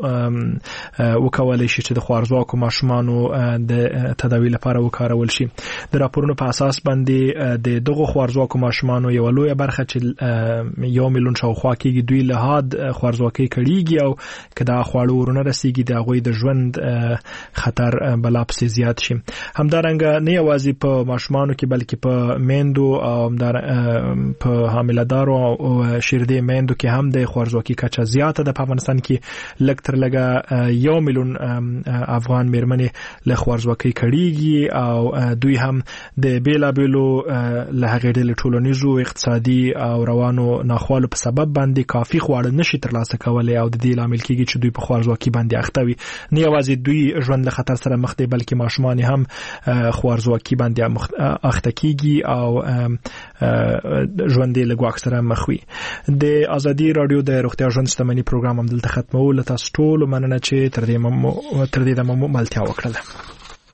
چې وکولای شي چې د خوارزواکو ماشومانو د تداوی لپاره وکارول شي. د راپورونو په اساس باندې د دغه خوارزواکو ماشومانو یو لوی برخه چې 1 میلیون شاوخوا کېږي دوی له حد خوارزواکۍ کړيږي او کدا خواړو ورونه رسیږي د هغوی د ژوند خطر بلا پسې زیات شي. همدارنګه نه یوازې په ماشومانو کې بلکې په میندو او په حامله‌دارو او شیردې میندو کې هم د خوارزواکۍ کچه زیاته ده. په افغانستان کې لږ تر لږه 1 میلیون افغان میرمنې له خوارزواکۍ کړيږي او دوی هم د بیلابیلو له هغه ډول ټولنیزو اقتصادي او روانو ناخوالو په سبب باندې کافي خواړه نشي ترلاسه کولای او د دې لامل کېږي چې دوی په خوارزواکۍ باندې اخته وي. نه یوازې دوی ژوند له خطر سره مخ دي بلکې ماشومان هم خوارزواکۍ باندې اخته کېږي او ژوند له ګواښ سره مخ وي. د ازادي رادیو د روغتیا ژوند شتمنۍ پروګرام هم دلته ختمول. تاسو ټول مننه چې تر دې دمو ملتیا وکړه.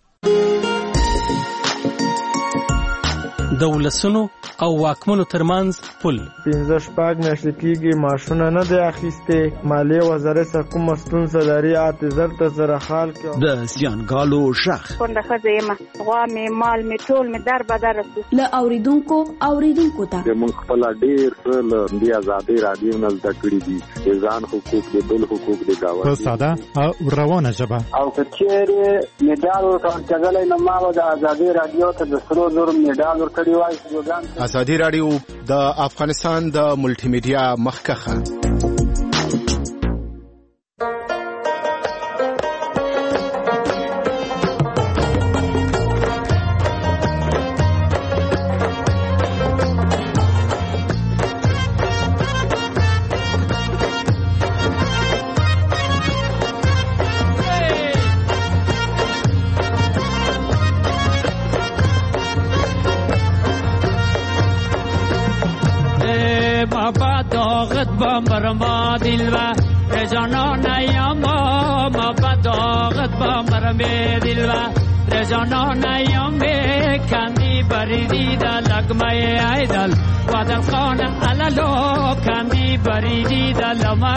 د ولسونو او واکمنو ترمنځ پل 15 میاشتې کېږي ماشونه نه دی اخیستې. مالیې وزارت سره کومه ستونزه لري اعتذار ته سره حال کې د زیانګالو شخ پنده ښځه یم غوا مې مال مې ټول مې در بدر رسو له اوریدونکو ته موږ خپل ډېر څه له دې ازادي رادیو نه زده کړي دي د ځان حقوق د بل حقوق د گاونډي په ساده او روانه ژبه او کچېره میډال ورکړل نو ما د ازادي رادیو ته د سرو زر میډال ورکړی. ازادي رادیو د افغانستان د ملټي میډیا مخکخه برما دلوا رجانا نیاما ما بداغت با مرمه دلوا رجانا نیامه کمی بریدی دا لگمه ایدل و در خانه علالو کمی بریدی دا لما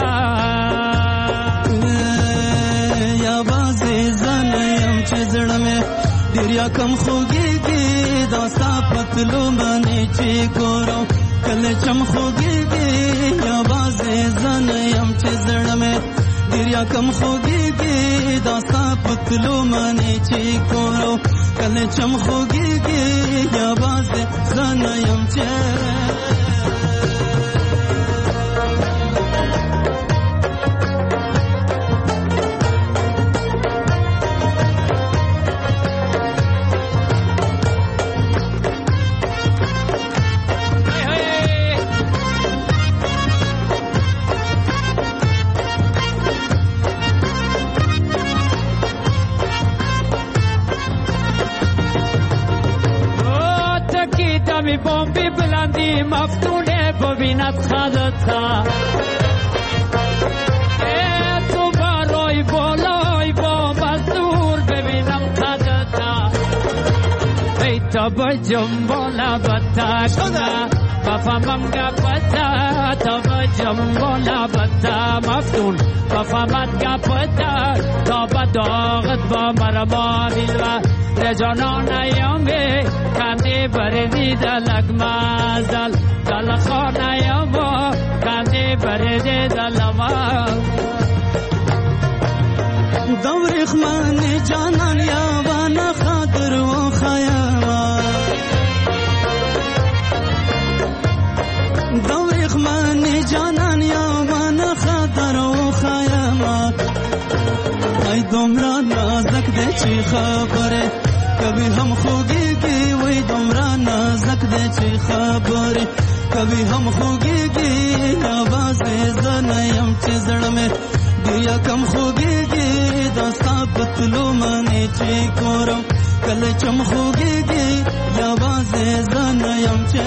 یا بازی زنیم چه زڑمه دریا کم خوگی گی داستا پتلو باندې چې ګورو کله چم خوږیږي یا بازه زن یم چې زړه مې دریا کم خوږیږي داستا پتلو باندې چې ګورو کله چم خوږیږي یا بازه زن یم چې می بمبی بلندی مفتونه ببیند خدتا تو برای بالای با مزدور ببینم خدتا ای تا با جنبالا بتا کنه بفهمم گپتا تا با جنبالا بتا مفتون بفهمد گپتا تا با داغت با مرما بیلوه رجانان ایامه کندی بردی دلک مازل دل خانه ایامو کندی بردی دلما دور خمان جانان یاوان خاطر و خیاما دور خمان جانان یاوان خاطر و خیاما ای دومرا نازک دے چی خبره کبھی ہم خوگیگی وی دومرا نازک دے چی خبره کبھی ہم خوگیگی آواز زنیم چی زڑ میں دیا کم خوگیگی داستا پتلو مانی چی کورم کل چم خوگیگی آواز زنیم چی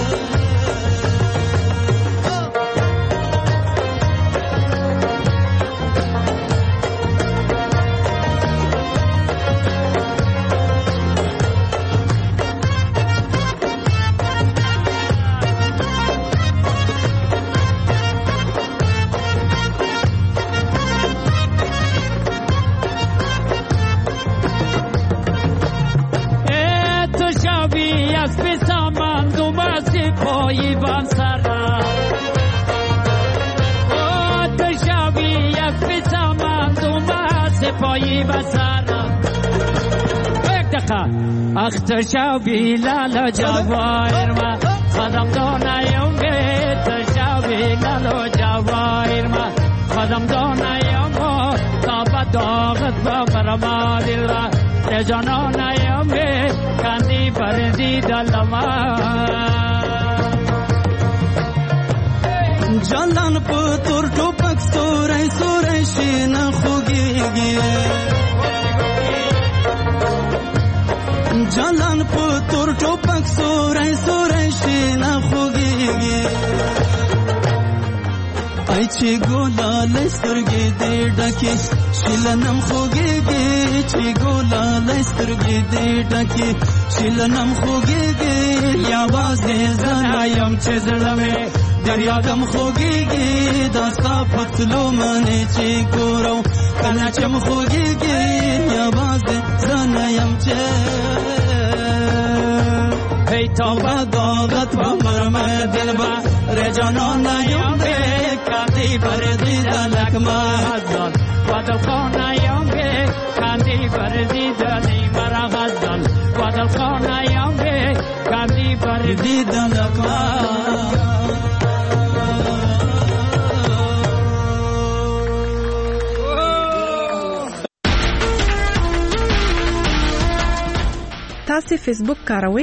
اختشاوی لالا جوایر ما خدم دانایم اختشاوی لالا جوایر ما خدم دانایم تا بداغت با برما دل را رجانانایم کندی بردی دلما جلان پتور ټوپک سورای سورای شین خوږیږي جلان پتور ټوپک سورای سورای شین خوږیږي ای چې ګولال سترګې دې ډکې شیلنم خوږیږي چې ګولال سترګې دې ډکې شیلنم خوږیږي یا بازه زنایم چې زړه مې دریا کم خوږیږي داستا پتلو منې چې ګورو کله چې م خوږیږي یا بازه زنایم چې ای توبه داغت با مرمه دل با رجانان یم به کندی بردی دلک مازال و دل خانه یم به کندی بردی دلی مرا غزال و دل خانه یم به کندی بردی دلک تاسو فیسبوک کاروئ؟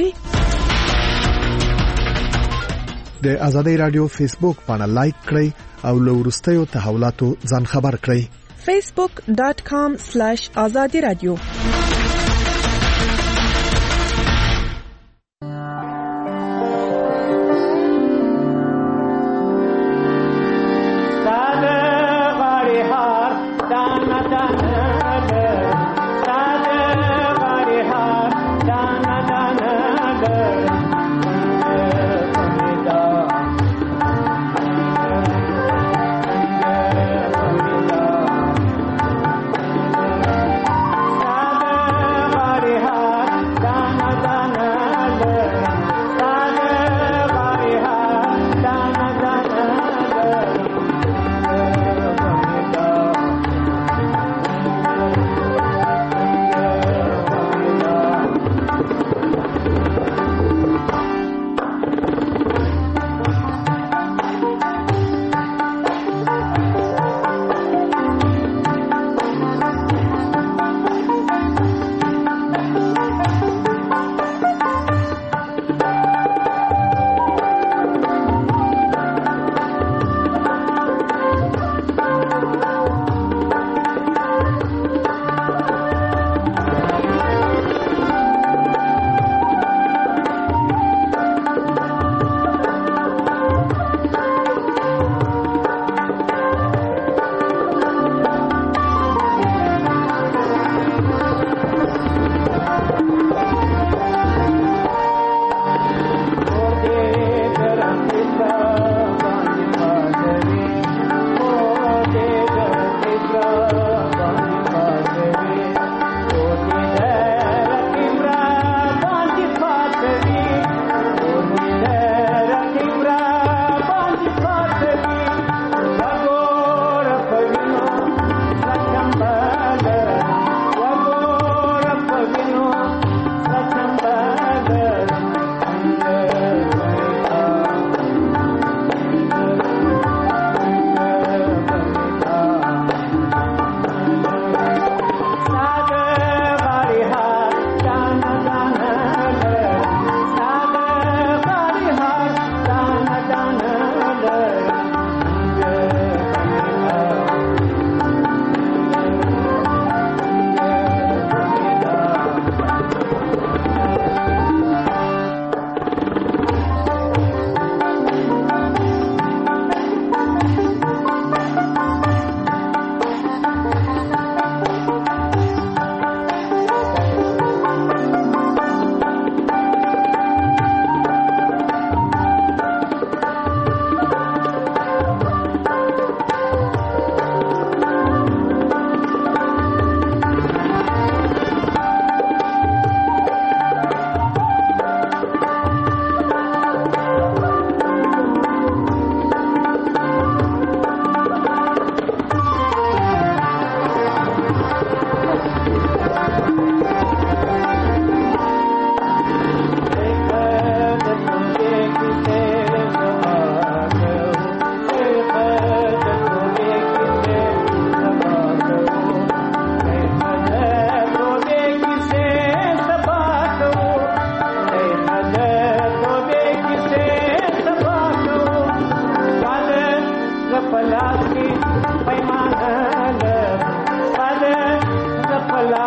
د آزادۍ رادیو فیسبوک باندې لایک کړئ او له وروستیو تحولاتو ځان خبر کړئ. facebook.com/azadi radio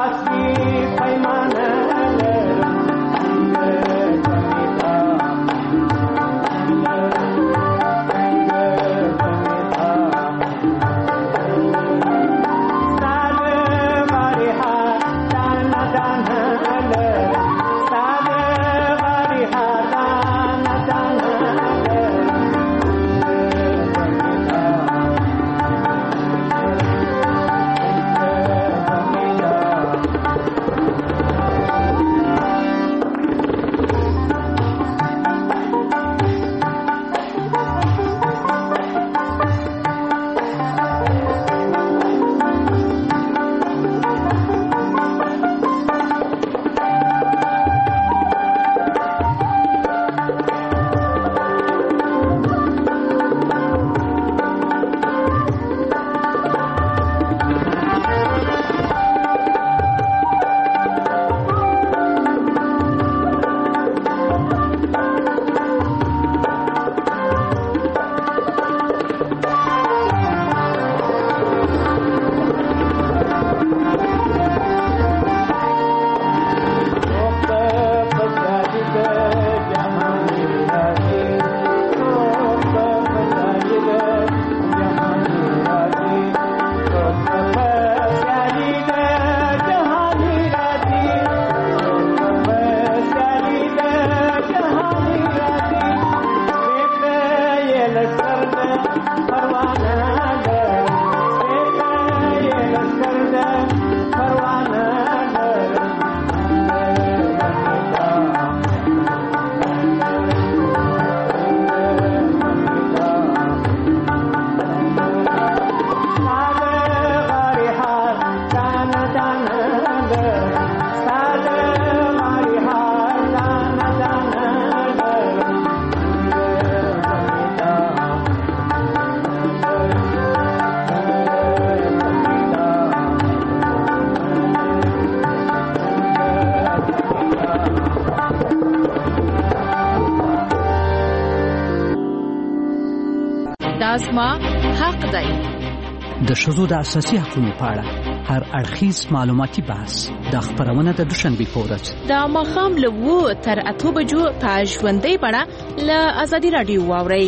زما حق دی. د ښځو د اساسي حقوقو په اړه هر اړخیز معلوماتي بحث د خبرونه د دوشنبه په ورځ د ماښام له 2 تر 8 بجو په ژوندۍ بڼه له ازادي رادیو واورئ.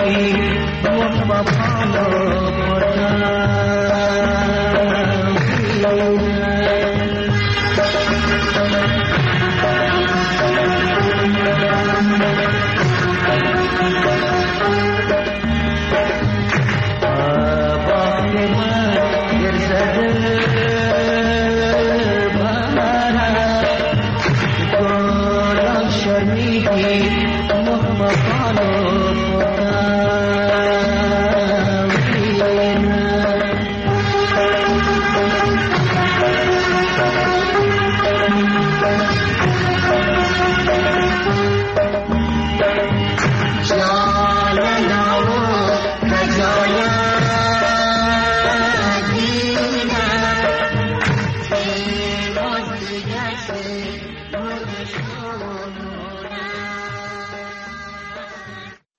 Shani, Muhammad